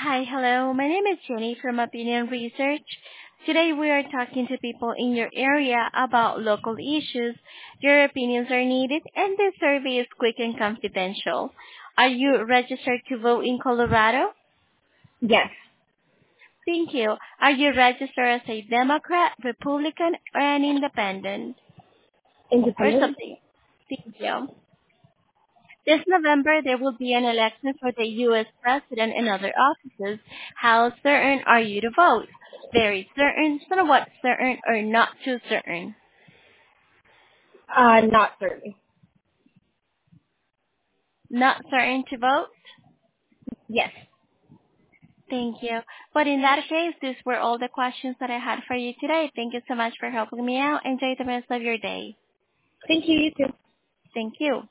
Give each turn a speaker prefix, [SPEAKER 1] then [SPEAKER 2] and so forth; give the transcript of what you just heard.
[SPEAKER 1] Hi, hello. My name is Jenny from Opinion Research. Today we are talking to people in your area about local issues. Your opinions are needed and this survey is quick and confidential. Are you registered to vote in Colorado?
[SPEAKER 2] Yes.
[SPEAKER 1] Thank you. Are you registered as a Democrat, Republican, or an independent? Or
[SPEAKER 2] Independent?
[SPEAKER 1] something? Thank you. This November, there will be an election for the U.S. President and other offices. How certain are you to vote? Very certain, somewhat certain, or not too certain?
[SPEAKER 2] Not certain.
[SPEAKER 1] Not certain to vote?
[SPEAKER 2] Yes.
[SPEAKER 1] Thank you. But in that case, these were all the questions that I had for you today. Thank you so much for helping me out. Enjoy the rest of your day.
[SPEAKER 2] Thank you, you too.
[SPEAKER 1] Thank you.